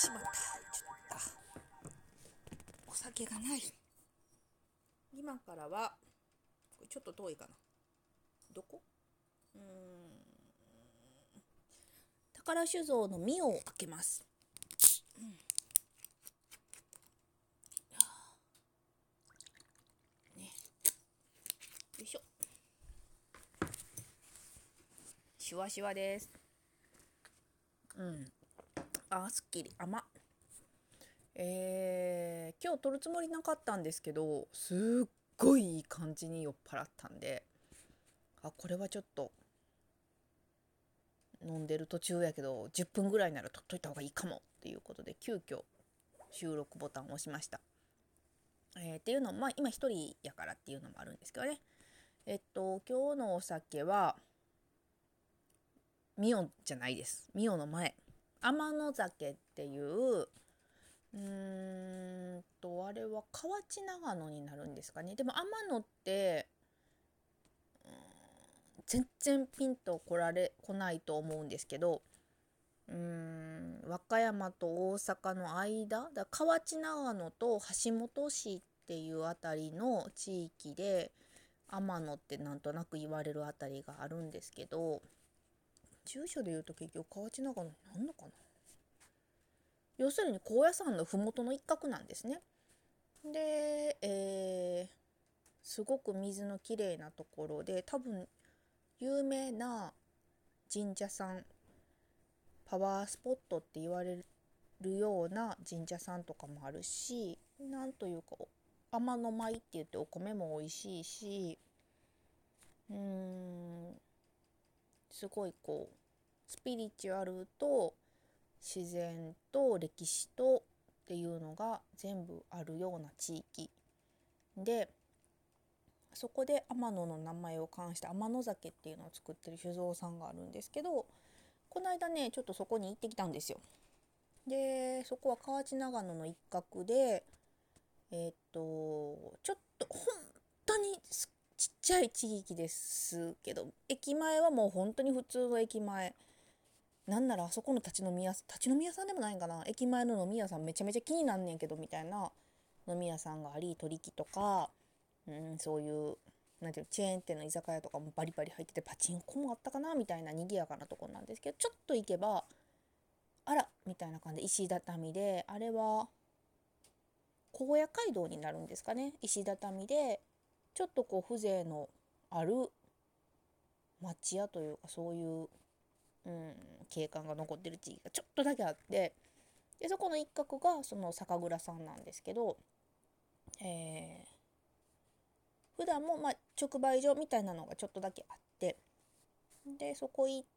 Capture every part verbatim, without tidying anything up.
しまった。ちょっとお酒がない。今からはこれちょっと遠いかな。どこ？うーん宝酒造の実を開けます。うん、ね、よいしょ。シュワシュワです。うん。あ、すっきり甘っ。えー、今日取るつもりなかったんですけど、すっごいいい感じに酔っ払ったんで、あ、これはちょっと飲んでる途中やけどじゅっぷんぐらいなら取っといた方がいいかもっていうことで急遽収録ボタンを押しました。えー、っていうのも、まあ今一人やからっていうのもあるんですけどね。えっと今日のお酒はミオじゃないです。ミオの前、天の酒っていう、うーんとあれは河内長野になるんですかね。でも天野って全然ピンと来られ来ないと思うんですけど、うーん和歌山と大阪の間だ、河内長野と橋本市っていうあたりの地域で天野ってなんとなく言われるあたりがあるんですけど、住所で言うと結局河内長野になんのかな。要するに高野山の麓の一角なんですね。で、えー、すごく水のきれいなところで、多分有名な神社さん、パワースポットって言われるような神社さんとかもあるし、なんというか天の舞って言ってお米も美味しいし、うーんすごいこうスピリチュアルと自然と歴史とっていうのが全部あるような地域で、そこで天野の名前を冠して天の酒っていうのを作ってる酒造さんがあるんですけど、この間ねちょっとそこに行ってきたんですよ。でそこは河内長野の一角で、えーっとちょっと本当にちっちゃい地域ですけど、駅前はもう本当に普通の駅前、なんならあそこの立ち飲み屋立ち飲み屋さんでもないんかな、駅前の飲み屋さんめちゃめちゃ気になんねんけどみたいな飲み屋さんがあり、取引とか、うん、そういうなんていうチェーン店の居酒屋とかもバリバリ入ってて、パチンコもあったかなみたいな賑やかなところなんですけど、ちょっと行けばあらみたいな感じで石畳で、あれは高野街道になるんですかね。石畳でちょっとこう風情のある町屋というか、そういう、うん、景観が残ってる地域がちょっとだけあって、でそこの一角がその酒蔵さんなんですけど、えー、普段もまあ直売所みたいなのがちょっとだけあって、でそこ行って、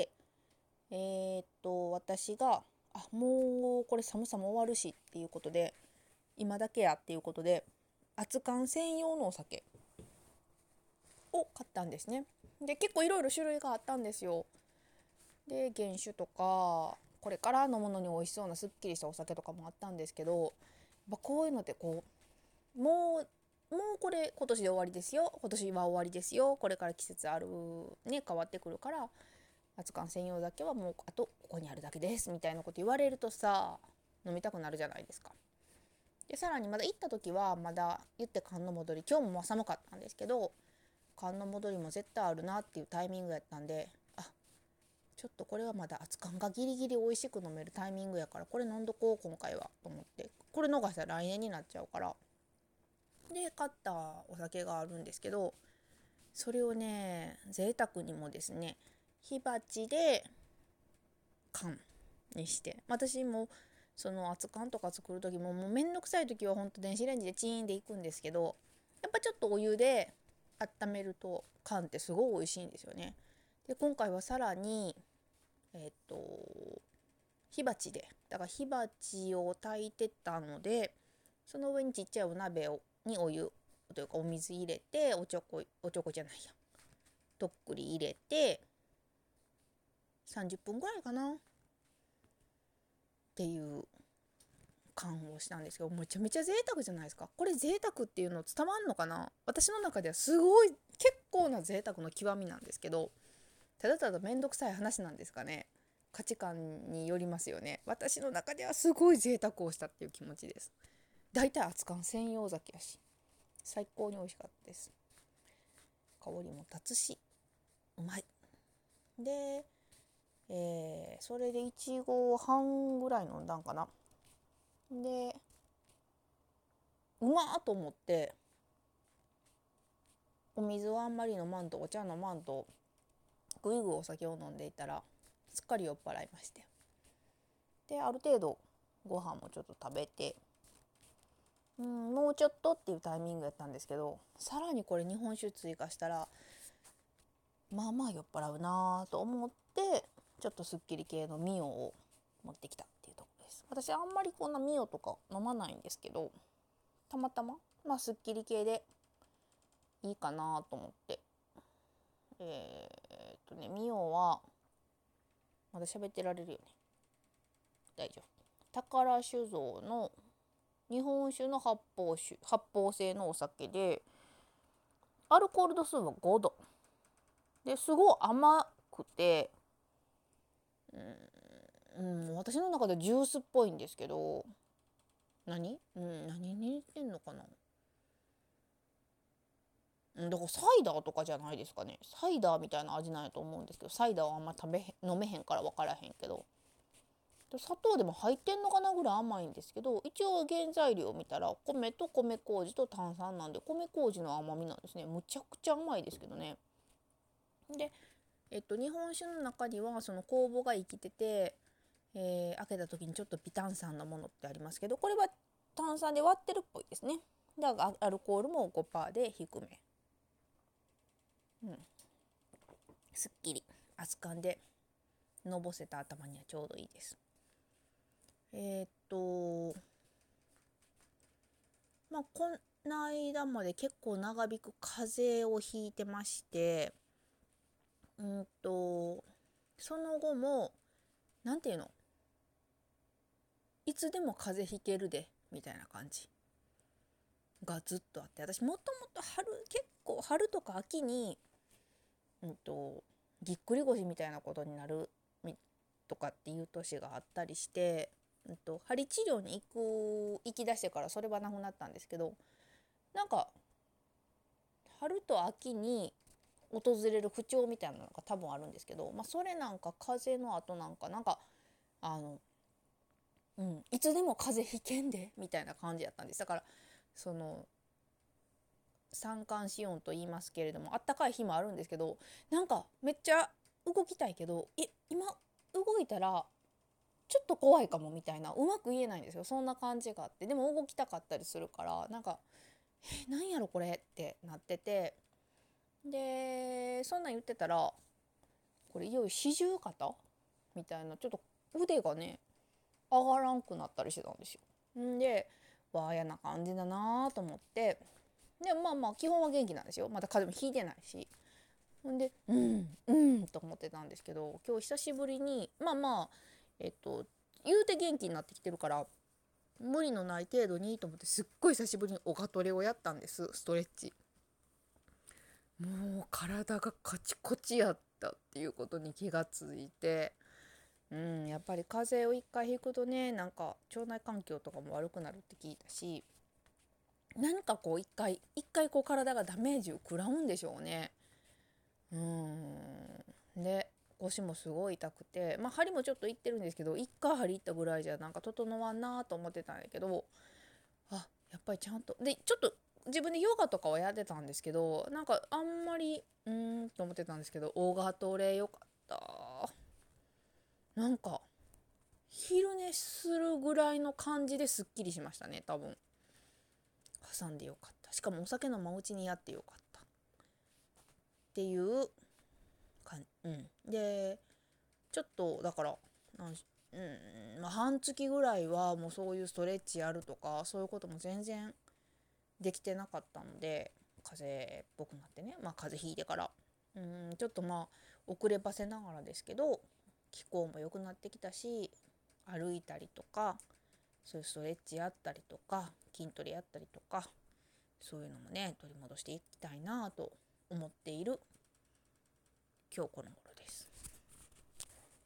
えー、っと私があもうこれ寒さも終わるしっていうことで、今だけやっていうことで熱燗専用のお酒を買ったんですね。で結構いろいろ種類があったんですよ。で原酒とかこれから飲むのに美味しそうなすっきりしたお酒とかもあったんですけど、やっぱこういうのってこうもうもうこれ今年で終わりですよ、今年は終わりですよ、これから季節あるね変わってくるから熱燗専用酒はもうあとここにあるだけですみたいなこと言われるとさ、飲みたくなるじゃないですか。でさらにまだ行った時はまだ言って寒の戻り、今日も寒かったんですけど寒の戻りも絶対あるなっていうタイミングやったんで、あちょっとこれはまだ熱燗がギリギリ美味しく飲めるタイミングやからこれ飲んどこう今回はと思って、これ逃したら来年になっちゃうから、で買ったお酒があるんですけど、それをね贅沢にもですね火鉢で缶にして、私もその熱燗とか作る時ももうめんどくさい時はほんと電子レンジでチーンでいくんですけど、やっぱちょっとお湯で温めると缶ってすごい美味しいんですよね。で今回はさらにえっと火鉢で、だから火鉢を炊いてたので、その上にちっちゃいお鍋をにお湯というかお水入れて、おちょこおちょこじゃないやとっくり入れてさんじゅっぷんぐらいかなっていう感をしたんですけど、めちゃめちゃ贅沢じゃないですか。これ贅沢っていうの伝わんのかな。私の中ではすごい結構な贅沢の極みなんですけど、ただただめんどくさい話なんですかね。 価値観によりますよね。私の中ではすごい贅沢をしたっていう気持ちです。だいたい熱燗専用酒やし最高に美味しかったです。香りも立つしうまい。で、えー、それでいち合半ぐらい飲んだんかな。でうまーと思ってお水をあんまり飲まんとお茶飲まんとぐいぐいお酒を飲んでいたらすっかり酔っ払いまして、である程度ご飯もちょっと食べて、うん、もうちょっとっていうタイミングやったんですけど、さらにこれ日本酒追加したらまあまあ酔っ払うなと思って、ちょっとすっきり系のミオを持ってきたっていうところです。私あんまりこんなミオとか飲まないんですけど、たまたままあすっきり系でいいかなと思って、えー、っとねミオはまだ喋ってられるよね、大丈夫。宝酒造の日本酒の発泡酒発泡性のお酒で、アルコール度数はごどですごい甘くて、うん、うん、私の中でジュースっぽいんですけど、何、うん、何に似てんのかな。うん、だからサイダーとかじゃないですかね。サイダーみたいな味なんやと思うんですけど、サイダーはあんま食べへん飲めへんから分からへんけど、砂糖でも入ってんのかなぐらい甘いんですけど、一応原材料を見たら米と米麹と炭酸なんで、米麹の甘みなんですね。むちゃくちゃ甘いですけどね。で、えっと、日本酒の中にはその酵母が生きてて、えー開けた時にちょっと微炭酸のものってありますけど、これは炭酸で割ってるっぽいですね。だからアルコールも ごパーセント で低め、うん、すっきり熱燗でのぼせた頭にはちょうどいいです。えー、っとまあこの間まで結構長引く風邪をひいてまして、うんとその後もなんていうの、いつでも風邪ひけるでみたいな感じがずっとあって、私もともと春結構春とか秋に、うんとぎっくり腰みたいなことになるとかっていう年があったりして、うんと針治療に行く行き出してからそれはなくなったんですけど、なんか春と秋に訪れる不調みたいなのが多分あるんですけど、まあ、それなんか風邪の後なんかなんかあの、うん、いつでも風邪ひけんでみたいな感じやったんです。だからその三寒四温と言いますけれども、あったかい日もあるんですけど、なんかめっちゃ動きたいけど、え今動いたらちょっと怖いかもみたいな、うまく言えないんですよ。そんな感じがあって、でも動きたかったりするから、なんかえなんやろこれってなってて、でそんなん言ってたら、これいよいよ四十肩みたいな、ちょっと腕がね上がらんくなったりしてたんですよ。んでわあやな感じだなと思って、でまあまあ基本は元気なんですよ。また風邪もひいてないし。ほんでうんうんと思ってたんですけど、今日久しぶりにまあまあえっと言うて元気になってきてるから無理のない程度にと思って、すっごい久しぶりにオガトレをやったんです。ストレッチ。もう体がカチコチやったっていうことに気がついて、うん、やっぱり風邪を一回ひくとね、なんか腸内環境とかも悪くなるって聞いたし、何かこう一回一回こう体がダメージを食らうんでしょうね。うん。で腰もすごい痛くて、まあ針もちょっといってるんですけど、一回針いったぐらいじゃなんか整わんなと思ってたんだけど、あやっぱりちゃんとでちょっと自分でヨガとかはやってたんですけど、なんかあんまりうーんと思ってたんですけど、オガトレよかった。なんか昼寝するぐらいの感じですっきりしましたね、多分。挟んでよかった。しかもお酒の真うちにやってよかったっていうかん、うん、でちょっとだからなんし、うんまあ、半月ぐらいはもうそういうストレッチやるとかそういうことも全然できてなかったので、風邪っぽくなってね、まあ風邪ひいてからうんちょっとまあ遅ればせながらですけど気候も良くなってきたし、歩いたりとかそういうストレッチやったりとか筋トレやったりとかそういうのもね取り戻していきたいなと思っている今日この頃です。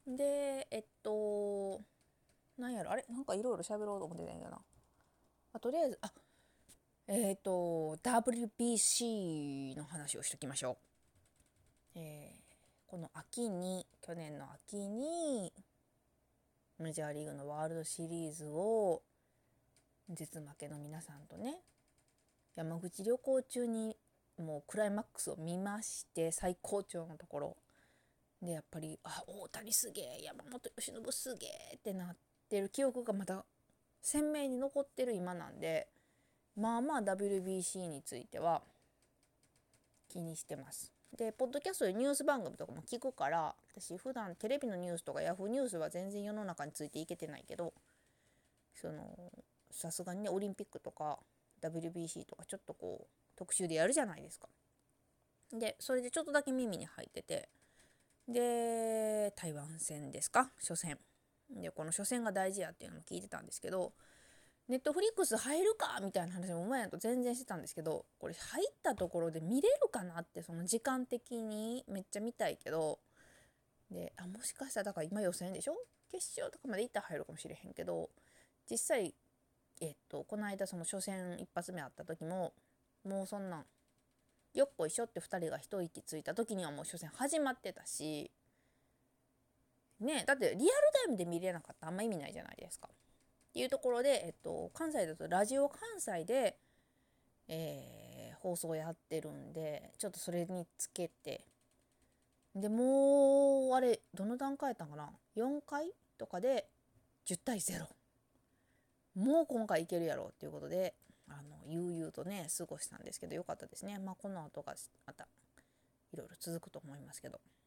でえっとなんやろあれなんかいろいろ喋ろうと思ってたんやなあとりあえずあえっと ダブリュービーシー の話をしときましょう。えーこの秋に去年の秋にメジャーリーグのワールドシリーズを絶負けの皆さんとね山口旅行中にもうクライマックスを見まして、最高潮のところでやっぱりあ大谷すげえ山本由伸すげえってなってる記憶がまた鮮明に残ってる今なんで、まあまあ ダブリュービーシー については気にしてます。でポッドキャストでニュース番組とかも聞くから、私普段テレビのニュースとかヤフーニュースは全然世の中についていけてないけど、そのさすがにねオリンピックとか ダブリュービーシー とかちょっとこう特集でやるじゃないですか。でそれでちょっとだけ耳に入ってて、で台湾戦ですか、初戦でこの初戦が大事やっていうのも聞いてたんですけど、ネットフリックス入るかみたいな話も前と全然してたんですけど、これ入ったところで見れるかなって、その時間的にめっちゃ見たいけど、であもしかしたらだから今予選でしょ、決勝とかまでいったら入るかもしれへんけど、実際えっとこの間その初戦一発目あった時ももうそんなんよっこいしょってふたりが一息ついた時にはもう初戦始まってたしね、だってリアルタイムで見れなかったらあんま意味ないじゃないですかっていうところで、えっと、関西だとラジオ関西で、えー放送やってるんでちょっとそれにつけて、でもうあれどの段階やったんかな、よんかいとかでじゅうたいゼロ、もう今回いけるやろうっていうことであの悠々とね過ごしたんですけど、よかったですね。まあこの後がまたいろいろ続くと思いますけど。